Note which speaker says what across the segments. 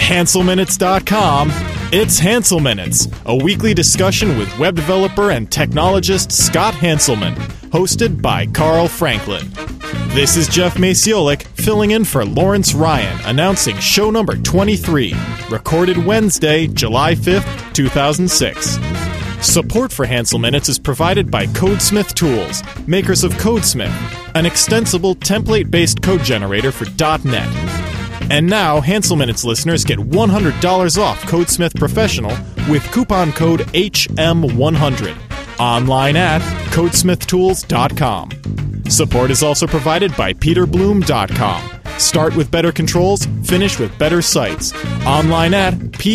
Speaker 1: HanselMinutes.com. It's Hansel Minutes, a weekly discussion with web developer and technologist Scott Hanselman, hosted by Carl Franklin. This is Jeff Maciolik filling in for Lawrence Ryan, announcing show number 23, recorded Wednesday, July 5th, 2006. Support for Hansel Minutes is provided by Codesmith Tools, makers of Codesmith, an extensible template-based code generator for .NET. And now, Hansel Minutes listeners get $100 off Codesmith Professional with coupon code HM100. Online at codesmithtools.com. Support is also provided by peterbloom.com. Start with better controls, finish with better sites. Online at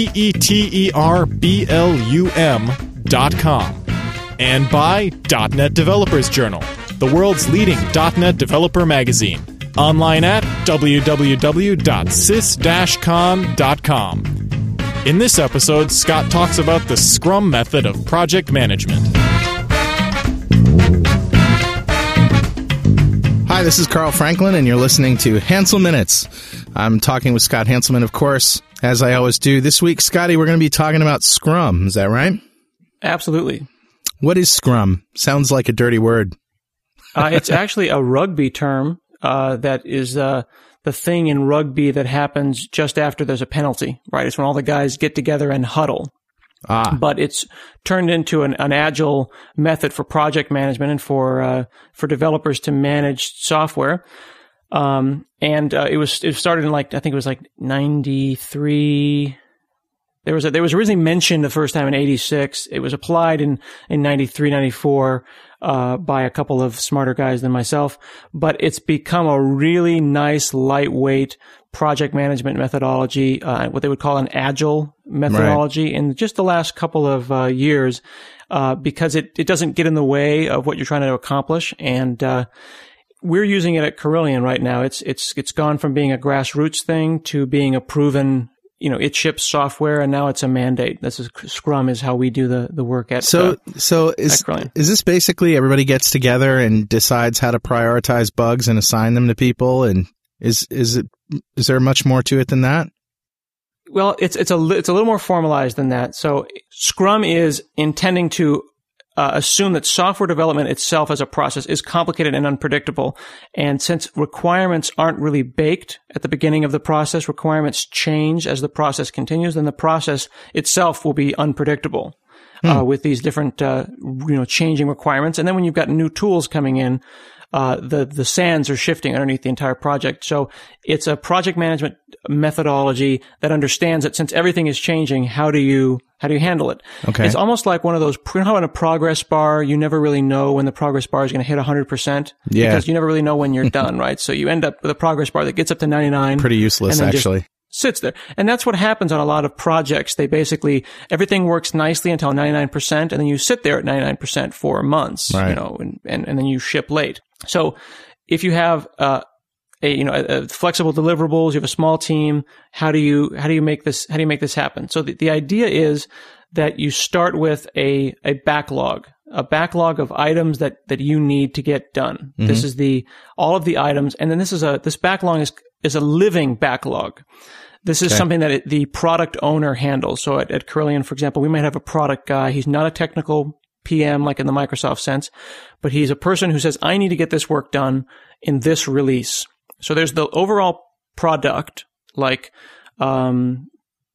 Speaker 1: peterbloom.com. And by .NET Developers Journal, the world's leading .NET developer magazine. Online at www.sys-con.com. In this episode, Scott talks about the Scrum method of project management.
Speaker 2: Hi, this is Carl Franklin, and you're listening to Hansel Minutes. I'm talking with Scott Hanselman, of course, as I always do. This week, Scotty, we're going to be talking about Scrum. Is that right?
Speaker 3: Absolutely.
Speaker 2: What is Scrum? Sounds like a dirty word.
Speaker 3: It's actually a rugby term. That is the thing in rugby that happens just after there's a penalty, right? It's when all the guys get together and huddle. But it's turned into an agile method for project management and for developers to manage software. It started in I think it was 93. There was originally mentioned the first time in 86. It was applied in 93, 94. By a couple of smarter guys than myself, but it's become a really nice, lightweight project management methodology, what they would call an agile methodology in just the last couple of years, because it doesn't get in the way of what you're trying to accomplish. And we're using it at Carillion right now. It's gone from being a grassroots thing to being a proven, it ships software, and now it's a mandate. Scrum is how we do the work at
Speaker 2: is this basically everybody gets together and decides how to prioritize bugs and assign them to people? And is there much more to it than that?
Speaker 3: Well, it's a little more formalized than that. So Scrum is intending to assume that software development itself as a process is complicated and unpredictable. And since requirements aren't really baked at the beginning of the process, requirements change as the process continues, then the process itself will be unpredictable with these different, changing requirements. And then when you've got new tools coming in, the sands are shifting underneath the entire project. So it's a project management methodology that understands that since everything is changing, how do you handle it?
Speaker 2: Okay.
Speaker 3: It's almost like one of those, how in a progress bar, you never really know when the progress bar is going to hit 100%.
Speaker 2: Yeah.
Speaker 3: Because you never really know when you're done, right? So you end up with a progress bar that gets up to 99.
Speaker 2: Pretty useless,
Speaker 3: and then
Speaker 2: actually.
Speaker 3: Sits there. And that's what happens on a lot of projects. They basically, everything works nicely until 99%, and then you sit there at 99% for months,
Speaker 2: right.
Speaker 3: and then you ship late. So if you have, flexible deliverables, you have a small team, how do you make this happen? So the idea is that you start with a backlog of items that you need to get done. Mm-hmm. This is all of the items. And then this backlog is a living backlog. This is something that the product owner handles. So at Carillion, for example, we might have a product guy. He's not a technical PM like in the Microsoft sense, but he's a person who says, I need to get this work done in this release. So there's the overall product, what's the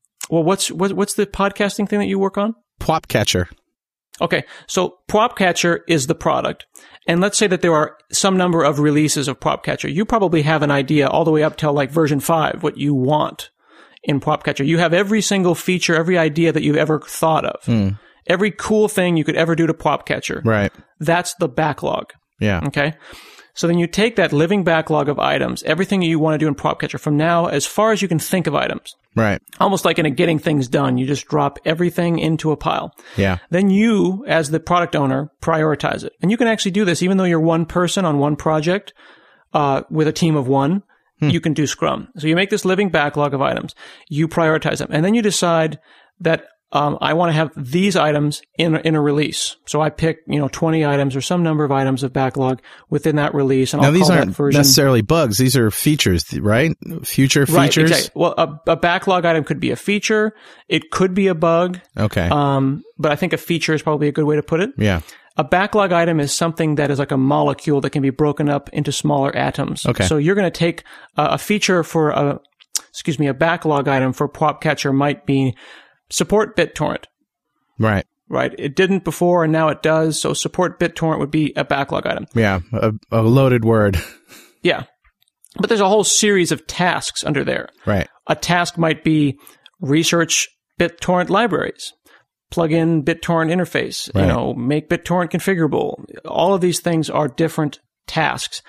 Speaker 3: podcasting thing that you work on?
Speaker 2: Popcatcher.
Speaker 3: Okay. So Popcatcher is the product. And let's say that there are some number of releases of Popcatcher. You probably have an idea all the way up till version 5, what you want in Popcatcher. You have every single feature, every idea that you've ever thought of. Every cool thing you could ever do to Popcatcher.
Speaker 2: Right.
Speaker 3: That's the backlog.
Speaker 2: Yeah.
Speaker 3: Okay. So then you take that living backlog of items, everything you want to do in Popcatcher from now as far as you can think of items.
Speaker 2: Right.
Speaker 3: Almost like in a getting things done. You just drop everything into a pile.
Speaker 2: Yeah.
Speaker 3: Then you, as the product owner, prioritize it. And you can actually do this even though you're one person on one project, with a team of one. You can do Scrum. So you make this living backlog of items. You prioritize them. And then you decide that I want to have these items in a release. So I pick, 20 items or some number of items of backlog within that release. And
Speaker 2: now,
Speaker 3: I'll
Speaker 2: these
Speaker 3: call
Speaker 2: aren't
Speaker 3: that version
Speaker 2: necessarily bugs. These are features, right? Future features?
Speaker 3: Right, exactly. Well, a backlog item could be a feature. It could be a bug.
Speaker 2: Okay.
Speaker 3: But I think a feature is probably a good way to put it.
Speaker 2: Yeah.
Speaker 3: A backlog item is something that is like a molecule that can be broken up into smaller atoms.
Speaker 2: Okay.
Speaker 3: So you're going to take a feature for a backlog item for PwopCatcher might be support BitTorrent.
Speaker 2: Right.
Speaker 3: Right. It didn't before and now it does. So support BitTorrent would be a backlog item.
Speaker 2: Yeah. A loaded word.
Speaker 3: Yeah. But there's a whole series of tasks under there.
Speaker 2: Right.
Speaker 3: A task might be research BitTorrent libraries, plug in BitTorrent interface,
Speaker 2: right.
Speaker 3: Make BitTorrent configurable. All of these things are different tasks.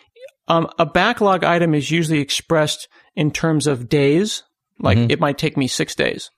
Speaker 3: A backlog item is usually expressed in terms of days. Like it might take me 6 days.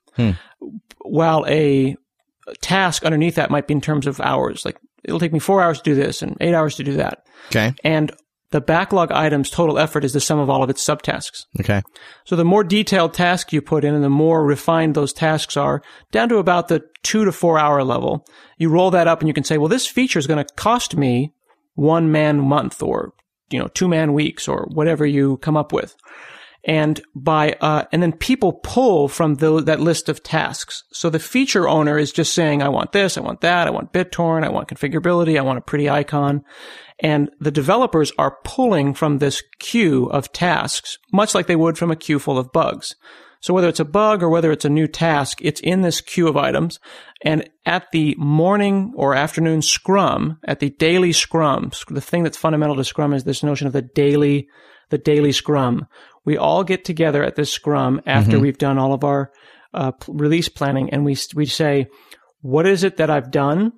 Speaker 3: While a task underneath that might be in terms of hours. Like it'll take me 4 hours to do this and 8 hours to do that.
Speaker 2: Okay.
Speaker 3: And the backlog item's total effort is the sum of all of its subtasks.
Speaker 2: Okay.
Speaker 3: So the more detailed task you put in and the more refined those tasks are, down to about the 2 to 4 hour level, you roll that up and you can say, well, this feature is going to cost me 1 man month or, 2 man weeks or whatever you come up with. And and then people pull from that list of tasks. So the feature owner is just saying, I want this, I want that, I want BitTorrent, I want configurability, I want a pretty icon. And the developers are pulling from this queue of tasks, much like they would from a queue full of bugs. So whether it's a bug or whether it's a new task, it's in this queue of items. And at the morning or afternoon scrum, at the daily scrum, the thing that's fundamental to Scrum is this notion of the daily scrum. We all get together at this scrum after we've done all of our release planning, and we say, what is it that I've done?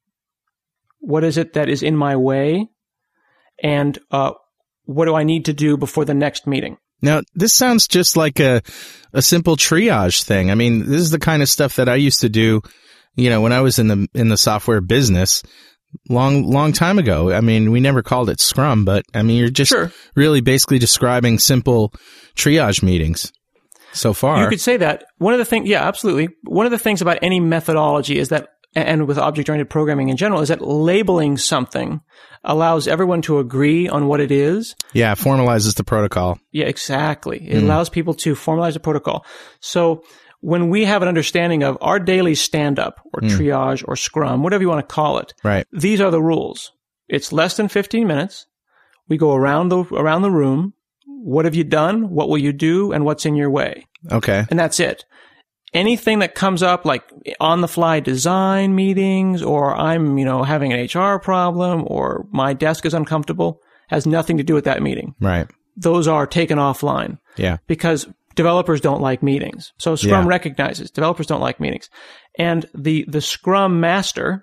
Speaker 3: What is it that is in my way? And what do I need to do before the next meeting?
Speaker 2: Now, this sounds just like a simple triage thing. I mean, this is the kind of stuff that I used to do, when I was in the software business long time ago. I mean, we never called it Scrum, but I mean, you're just really basically describing simple triage meetings so far.
Speaker 3: You could say that. One of the things, yeah, absolutely. One of the things about any methodology is that, and with object-oriented programming in general, is that labeling something allows everyone to agree on what it is.
Speaker 2: Yeah, formalizes the protocol.
Speaker 3: Yeah, exactly. It allows people to formalize the protocol. So when we have an understanding of our daily stand-up or triage or scrum, whatever you want to call it,
Speaker 2: right? These
Speaker 3: are the rules. It's less than 15 minutes. We go around the room. What have you done? What will you do? And what's in your way?
Speaker 2: Okay.
Speaker 3: And that's it. Anything that comes up, like on-the-fly design meetings, or I'm, having an HR problem, or my desk is uncomfortable, has nothing to do with that meeting.
Speaker 2: Right.
Speaker 3: Those are taken offline.
Speaker 2: Yeah.
Speaker 3: Because developers don't like meetings. So Scrum recognizes developers don't like meetings. And the Scrum Master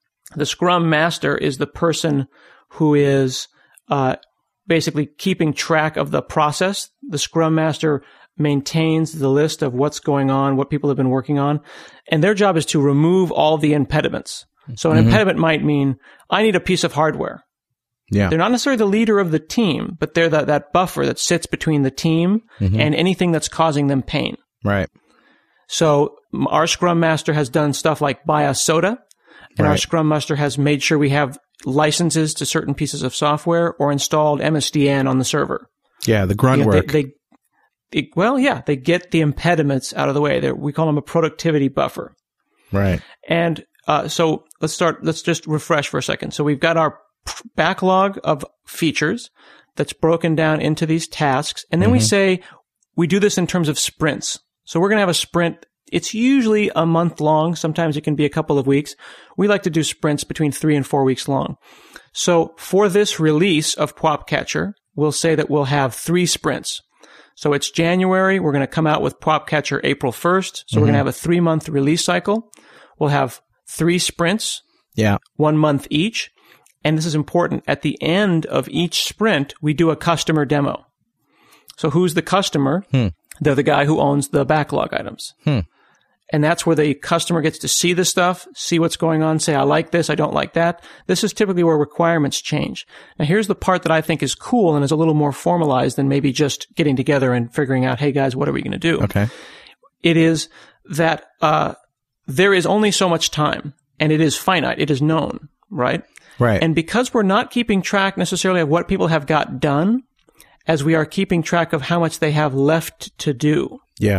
Speaker 3: is the person who is basically keeping track of the process. The Scrum Master maintains the list of what's going on, what people have been working on, and their job is to remove all the impediments. So an impediment might mean, I need a piece of hardware.
Speaker 2: Yeah.
Speaker 3: They're not necessarily the leader of the team, but they're that buffer that sits between the team and anything that's causing them pain.
Speaker 2: Right.
Speaker 3: So our Scrum Master has done stuff like buy a soda, and our Scrum Master has made sure we have licenses to certain pieces of software or installed MSDN on the server.
Speaker 2: Yeah, the grunt work.
Speaker 3: They get the impediments out of the way. We call them a productivity buffer.
Speaker 2: Right.
Speaker 3: And so let's just refresh for a second. So we've got our backlog of features that's broken down into these tasks. And then we say we do this in terms of sprints. So we're going to have a sprint. It's usually a month long. Sometimes it can be a couple of weeks. We like to do sprints between 3 and 4 weeks long. So for this release of PwopCatcher, we'll say that we'll have 3 sprints. So it's January. We're going to come out with PwopCatcher April 1st. So we're going to have a 3-month release cycle. We'll have 3 sprints.
Speaker 2: Yeah.
Speaker 3: 1 month each. And this is important. At the end of each sprint, we do a customer demo. So who's the customer? They're the guy who owns the backlog items. And that's where the customer gets to see the stuff, see what's going on, say, I like this, I don't like that. This is typically where requirements change. Now, here's the part that I think is cool and is a little more formalized than maybe just getting together and figuring out, hey, guys, what are we going to do?
Speaker 2: Okay.
Speaker 3: It is that there is only so much time, and it is finite. It is known, right?
Speaker 2: Right.
Speaker 3: And because we're not keeping track necessarily of what people have got done, as we are keeping track of how much they have left to do.
Speaker 2: Yeah.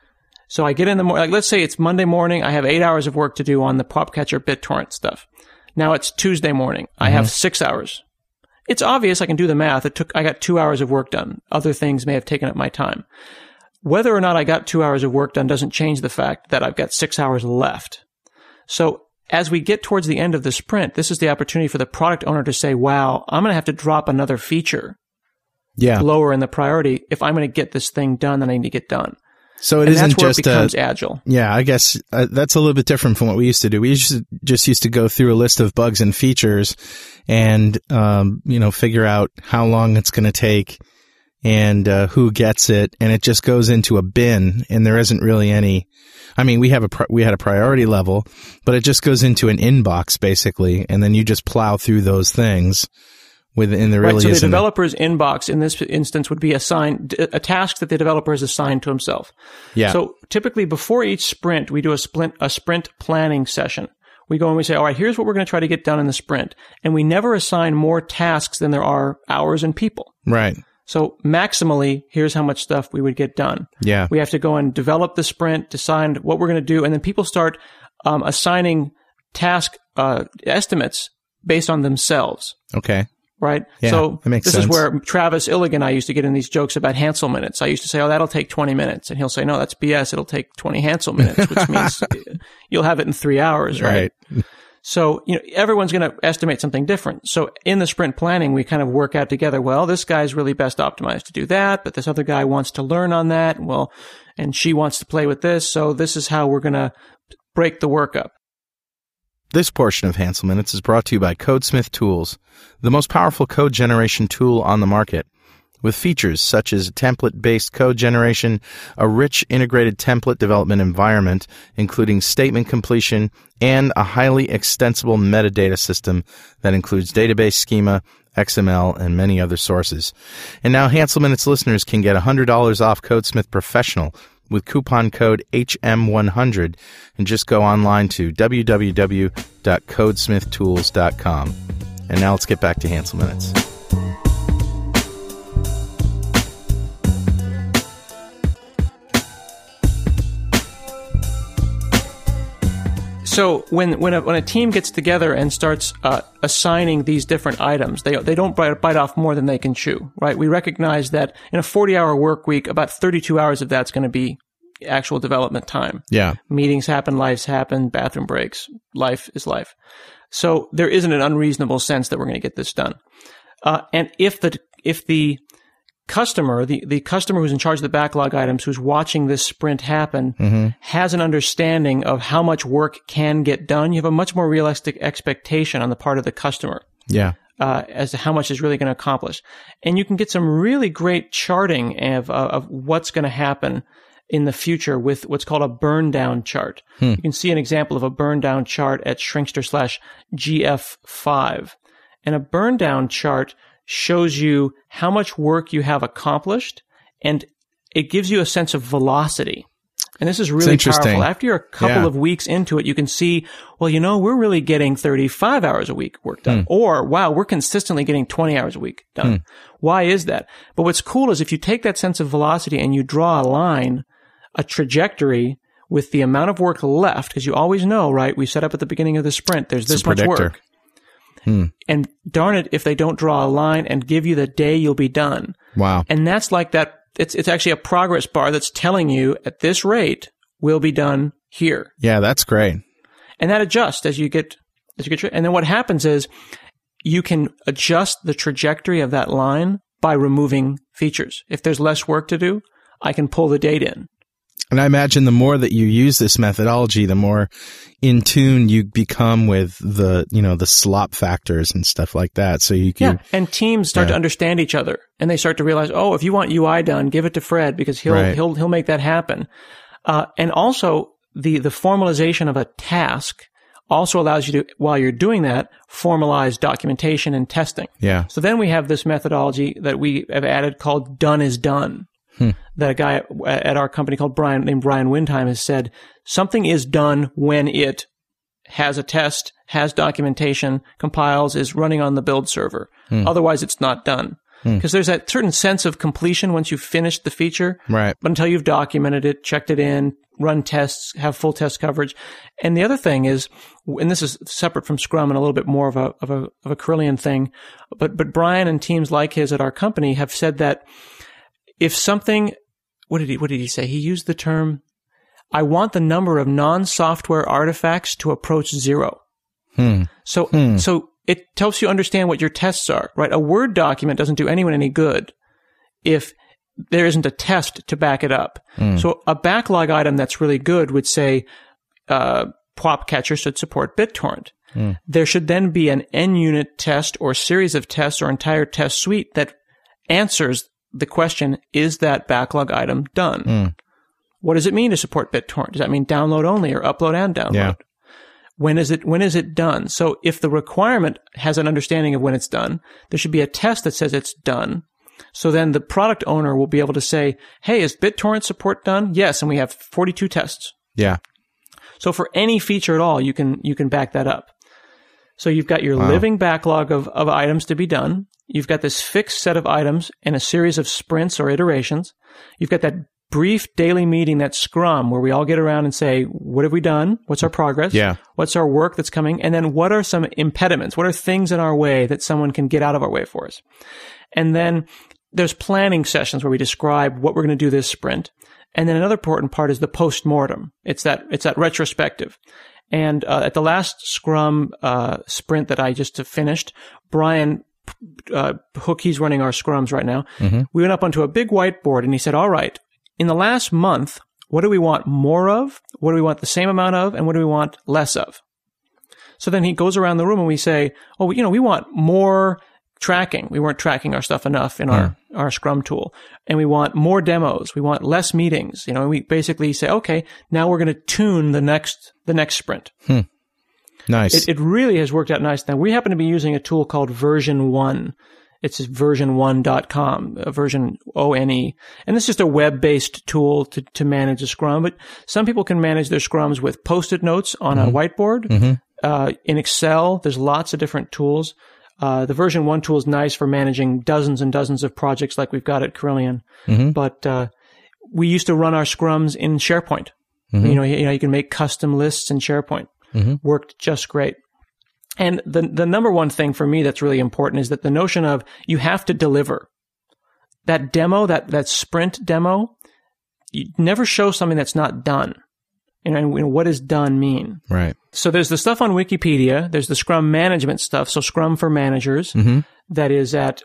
Speaker 3: So I get in the morning, like let's say it's Monday morning, I have 8 hours of work to do on the PopCatcher BitTorrent stuff. Now it's Tuesday morning, I have 6 hours. It's obvious I can do the math. I got 2 hours of work done. Other things may have taken up my time. Whether or not I got 2 hours of work done doesn't change the fact that I've got 6 hours left. So as we get towards the end of the sprint, this is the opportunity for the product owner to say, wow, I'm going to have to drop another feature lower in the priority if I'm going to get this thing done that I need to get done.
Speaker 2: So it
Speaker 3: and
Speaker 2: isn't
Speaker 3: that's where
Speaker 2: just
Speaker 3: it becomes agile.
Speaker 2: Yeah, I guess that's a little bit different from what we used to do. We just used to go through a list of bugs and features and, figure out how long it's going to take and who gets it. And it just goes into a bin and there isn't really any, I mean, we had a priority level, but it just goes into an inbox basically. And then you just plow through those things. So the developer's inbox in this instance would be assigned a task that the developer has assigned to himself. Yeah.
Speaker 3: So typically before each sprint, we do a sprint planning session. We go and we say, all right, here's what we're going to try to get done in the sprint. And we never assign more tasks than there are hours and people.
Speaker 2: Right.
Speaker 3: So maximally, here's how much stuff we would get done.
Speaker 2: Yeah.
Speaker 3: We have to go and develop the sprint, decide what we're going to do, and then people start assigning task estimates based on themselves.
Speaker 2: Okay.
Speaker 3: Right?
Speaker 2: Yeah,
Speaker 3: so
Speaker 2: that makes
Speaker 3: this
Speaker 2: sense.
Speaker 3: is where Travis Illigan and I used to get in these jokes about Hansel minutes. I used to say, oh, that'll take 20 minutes. And he'll say, no, that's BS. It'll take 20 Hansel minutes, which means you'll have it in 3 hours, right? So, everyone's going to estimate something different. So in the sprint planning, we kind of work out together, well, this guy's really best optimized to do that, but this other guy wants to learn on that. Well, and she wants to play with this. So this is how we're going to break the work up.
Speaker 2: This portion of Hansel Minutes is brought to you by Codesmith Tools, the most powerful code generation tool on the market. With features such as template-based code generation, a rich integrated template development environment, including statement completion, and a highly extensible metadata system that includes database schema, XML, and many other sources. And now Hansel Minutes listeners can get $100 off Codesmith Professional with coupon code HM100 and just go online to www.codesmithtools.com. And now let's get back to Hansel Minutes.
Speaker 3: So when a team gets together and starts assigning these different items, they don't bite off more than they can chew, right? We recognize that in a 40-hour work week, about 32 hours of that's going to be actual development time.
Speaker 2: Yeah. Meetings
Speaker 3: happen, lives happen, bathroom breaks. Life is life. So there isn't an unreasonable sense that we're going to get this done. And if the customer, the customer who's in charge of the backlog items, who's watching this sprint happen, has an understanding of how much work can get done, you have a much more realistic expectation on the part of the customer.
Speaker 2: Yeah.
Speaker 3: As to how much is really going to accomplish. And you can get some really great charting of what's going to happen in the future with what's called a burn down chart. You can see an example of a burn down chart at Shrinkster/GF5. And a burn down chart shows you how much work you have accomplished, and it gives you a sense of velocity. And this is really powerful. After you're a couple of weeks into it, you can see, well, we're really getting 35 hours a week work done. Or, wow, we're consistently getting 20 hours a week done. Why is that? But what's cool is if you take that sense of velocity and you draw a line, a trajectory with the amount of work left, because you always know, right? We set up at the beginning of the sprint, there's this much work. And darn it, if they don't draw a line and give you the day you'll be done.
Speaker 2: Wow.
Speaker 3: And that's like that. It's actually a progress bar that's telling you at this rate, we'll be done here.
Speaker 2: Yeah, that's great.
Speaker 3: And that adjusts as you get, and then what happens is you can adjust the trajectory of that line by removing features. If there's less work to do, I can pull the date in.
Speaker 2: And I imagine the more that you use this methodology, the more in tune you become with the slop factors and stuff like that. So you can,
Speaker 3: and teams start to understand each other, and they start to realize, oh, if you want UI done, give it to Fred because he'll make that happen. And also the formalization of a task also allows you to, while you're doing that, formalize documentation and testing.
Speaker 2: Yeah.
Speaker 3: So then we have this methodology that we have added called done is done. that a guy at our company named Brian Windheim has said, something is done when it has a test, has documentation, compiles, is running on the build server. Otherwise, it's not done. Because there's that certain sense of completion once you've finished the feature.
Speaker 2: Right.
Speaker 3: But until you've documented it, checked it in, run tests, have full test coverage. And the other thing is, and this is separate from Scrum and a little bit more of a Carillion thing, but Brian and teams like his at our company have said that if something, what did he say? He used the term, I want the number of non-software artifacts to approach 0. So it helps you understand what your tests are, right? A Word document doesn't do anyone any good if there isn't a test to back it up. So a backlog item that's really good would say, PWOP catcher should support BitTorrent. There should then be an NUnit test or series of tests or entire test suite that answers the question, is that backlog item done? What does it mean to support BitTorrent? Does that mean download only or upload and download?
Speaker 2: Yeah.
Speaker 3: When is it done? So if the requirement has an understanding of when it's done, there should be a test that says it's done. So then the product owner will be able to say, hey, is BitTorrent support done? Yes. And we have 42 tests.
Speaker 2: Yeah.
Speaker 3: So for any feature at all, you can back that up. So you've got your living backlog of items to be done. You've got this fixed set of items in a series of sprints or iterations. You've got that brief daily meeting, that Scrum, where we all get around and say, what have we done? What's our progress?
Speaker 2: Yeah.
Speaker 3: What's our work that's coming? And then what are some impediments? What are things in our way that someone can get out of our way for us? And then there's planning sessions where we describe what we're going to do this sprint. And then another important part is the post-mortem. It's that retrospective. And at the last Scrum sprint that I just finished, Brian Hook, he's running our Scrums right now. We went up onto a big whiteboard and he said, all right, in the last month, what do we want more of? What do we want the same amount of? And what do we want less of? So then he goes around the room and we say, oh, we want more tracking. We weren't tracking our stuff enough in our Scrum tool. And we want more demos. We want less meetings. And we basically say, okay, now we're going to tune the next sprint.
Speaker 2: Nice.
Speaker 3: It really has worked out nice. Now, we happen to be using a tool called Version 1. It's version1.com, version ONE. And it's just a web-based tool to manage a Scrum. But some people can manage their Scrums with Post-it notes on a whiteboard. In Excel, there's lots of different tools. The Version 1 tool is nice for managing dozens and dozens of projects like we've got at Carillion. But we used to run our Scrums in SharePoint. You can make custom lists in SharePoint. Worked just great. And the number one thing for me that's really important is that the notion of you have to deliver. That demo, that sprint demo, you never show something that's not done. And what does done mean?
Speaker 2: Right.
Speaker 3: So there's the stuff on Wikipedia. There's the Scrum management stuff. So Scrum for Managers. That is at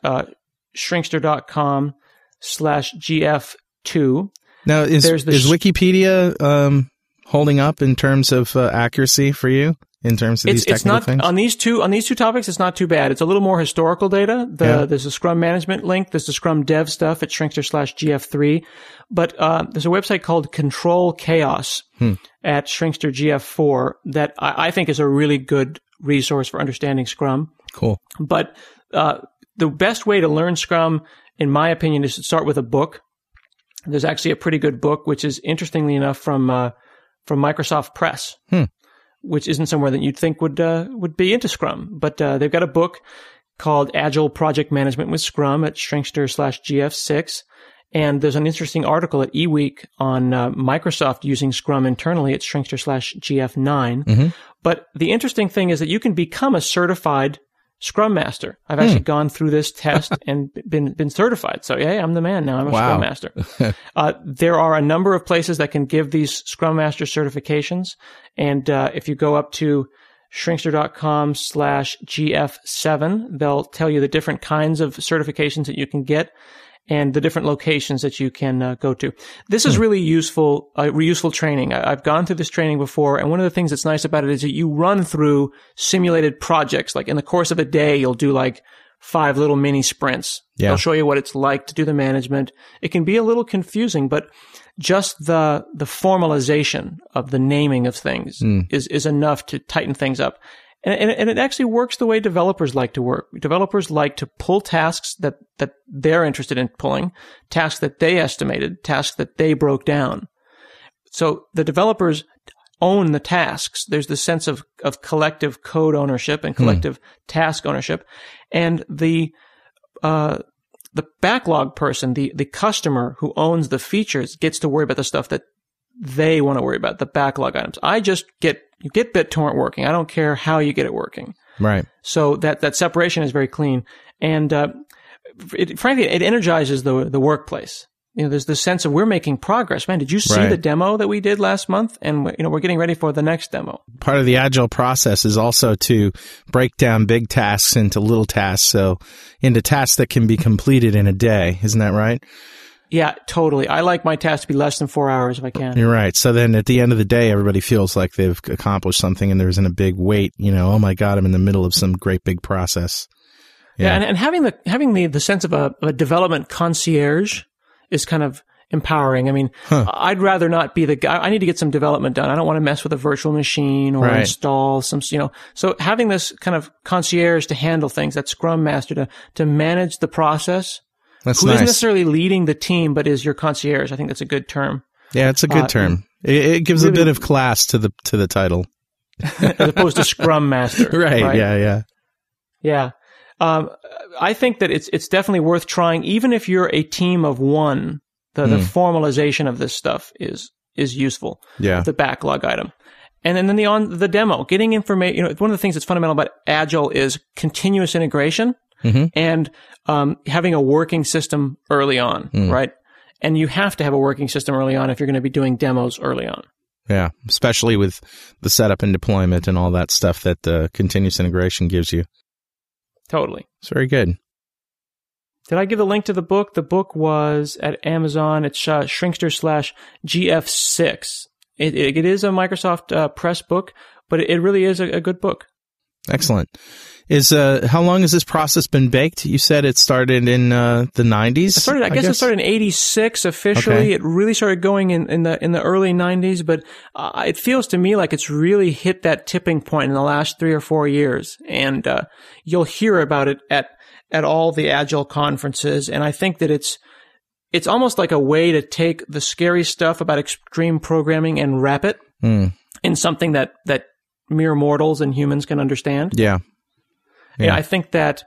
Speaker 3: shrinkster.com/GF2.
Speaker 2: Now, is Wikipedia holding up in terms of accuracy for you? In terms of these technical things?
Speaker 3: On these two topics, it's not too bad. It's a little more historical data. There's a Scrum management link. There's the Scrum dev stuff at shrinkster/GF3. But there's a website called Control Chaos at Shrinkster GF4 that I think is a really good resource for understanding Scrum.
Speaker 2: Cool.
Speaker 3: But the best way to learn Scrum, in my opinion, is to start with a book. There's actually a pretty good book, which is interestingly enough from Microsoft Press. Which isn't somewhere that you'd think would be into Scrum. But they've got a book called Agile Project Management with Scrum at Shrinkster/GF6. And there's an interesting article at eWeek on Microsoft using Scrum internally at Shrinkster/GF9. But the interesting thing is that you can become a certified Scrum Master. I've actually gone through this test and been certified. So, yeah, I'm the man now. I'm a Scrum Master. There are a number of places that can give these Scrum Master certifications. And if you go up to shrinkster.com/GF7, they'll tell you the different kinds of certifications that you can get and the different locations that you can go to. This is really useful training. I've gone through this training before, and one of the things that's nice about it is that you run through simulated projects. Like in the course of a day, you'll do like 5 little mini sprints.
Speaker 2: Yeah.
Speaker 3: They'll show you what it's like to do the management. It can be a little confusing, but just the formalization of the naming of things is enough to tighten things up. And it actually works the way developers like to work. Developers like to pull tasks that they're interested in pulling, tasks that they estimated, tasks that they broke down. So the developers own the tasks. There's the sense of collective code ownership and collective task ownership. And the backlog person, the customer who owns the features, gets to worry about the stuff that they want to worry about, the backlog items. You get BitTorrent working. I don't care how you get it working.
Speaker 2: Right.
Speaker 3: So that separation is very clean. And frankly, it energizes the workplace. There's this sense of we're making progress. Man, did you see the demo that we did last month? And we're getting ready for the next demo.
Speaker 2: Part of the agile process is also to break down big tasks into little tasks, so into tasks that can be completed in a day. Isn't that right?
Speaker 3: Yeah, totally. I like my task to be less than 4 hours if I can.
Speaker 2: You're right. So then at the end of the day, everybody feels like they've accomplished something and there isn't a big weight, oh my God, I'm in the middle of some great big process.
Speaker 3: Yeah, and having the sense of a development concierge is kind of empowering. I mean, I'd rather not be the guy. I need to get some development done. I don't want to mess with a virtual machine or install some, So having this kind of concierge to handle things, that Scrum Master to manage the process,
Speaker 2: that's
Speaker 3: who
Speaker 2: nice.
Speaker 3: Isn't necessarily leading the team, but is your concierge. I think that's a good term.
Speaker 2: Yeah, it's a good term. It gives really, a bit of class to the title,
Speaker 3: as opposed to Scrum Master.
Speaker 2: Right. Yeah.
Speaker 3: I think that it's definitely worth trying, even if you're a team of one. The formalization of this stuff is useful.
Speaker 2: Yeah.
Speaker 3: The backlog item. And then the demo, getting information. One of the things that's fundamental about Agile is continuous integration and having a working system early on, right? And you have to have a working system early on if you're going to be doing demos early on.
Speaker 2: Yeah, especially with the setup and deployment and all that stuff that the continuous integration gives you.
Speaker 3: Totally.
Speaker 2: It's very good.
Speaker 3: Did I give the link to the book? The book was at Amazon. It's Shrinkster/GF6. It is a Microsoft Press book, but it really is a good book.
Speaker 2: Excellent. How long has this process been baked? You said it started in the 90s?
Speaker 3: I guess it started in 86 officially. Okay. It really started going in the early 90s, but it feels to me like it's really hit that tipping point in the last 3 or 4 years. And you'll hear about it at all the Agile conferences. And I think that it's almost like a way to take the scary stuff about extreme programming and wrap it in something that mere mortals and humans can understand.
Speaker 2: Yeah.
Speaker 3: I think that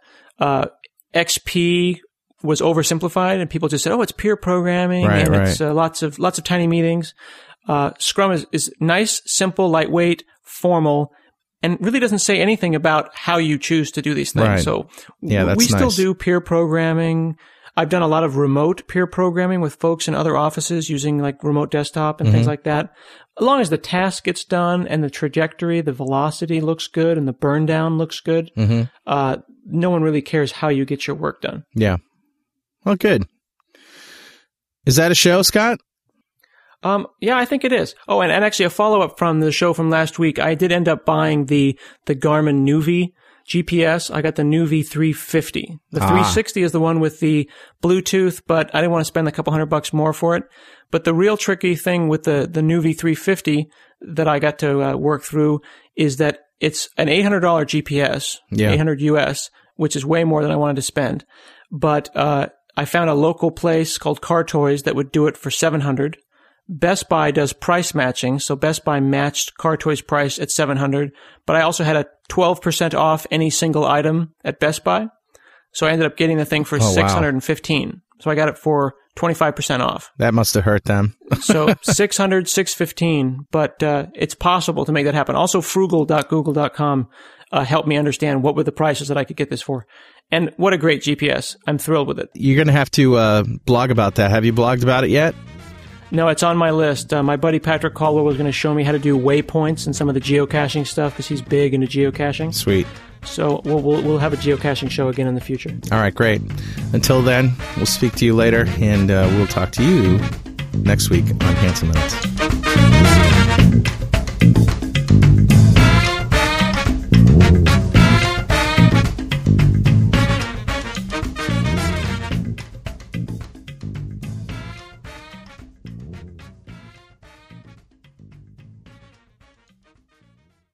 Speaker 3: XP was oversimplified, and people just said, "Oh, it's peer programming, it's lots of tiny meetings." Scrum is nice, simple, lightweight, formal, and really doesn't say anything about how you choose to do these things.
Speaker 2: Right.
Speaker 3: So
Speaker 2: that's
Speaker 3: we still
Speaker 2: nice.
Speaker 3: do peer programming. I've done a lot of remote peer programming with folks in other offices using like remote desktop and things like that. As long as the task gets done and the trajectory, the velocity looks good and the burn down looks good, no one really cares how you get your work done.
Speaker 2: Yeah. Well, good. Is that a show, Scott?
Speaker 3: Yeah, I think it is. Oh, and actually a follow-up from the show from last week. I did end up buying the Garmin Nuvi GPS. I got the Nuvi 350. The 360 is the one with the Bluetooth, but I didn't want to spend a couple $100 more for it. But the real tricky thing with the Nuvi 350 that I got to work through is that it's an $800 GPS, $800 US, which is way more than I wanted to spend. But I found a local place called Car Toys that would do it for $700. Best Buy does price matching, so Best Buy matched Car Toys price at $700, but I also had a 12% off any single item at Best Buy. So I ended up getting the thing for $615. Wow. So I got it for 25% off.
Speaker 2: That must have hurt them.
Speaker 3: So $600, $615, but it's possible to make that happen. Also, frugal.google.com helped me understand what were the prices that I could get this for. And what a great GPS. I'm thrilled with it.
Speaker 2: You're going to have to blog about that. Have you blogged about it yet?
Speaker 3: No, it's on my list. My buddy Patrick Caldwell was going to show me how to do waypoints and some of the geocaching stuff because he's big into geocaching.
Speaker 2: Sweet.
Speaker 3: So we'll have a geocaching show again in the future.
Speaker 2: All right, great. Until then, we'll speak to you later, and we'll talk to you next week on Handsome Minutes.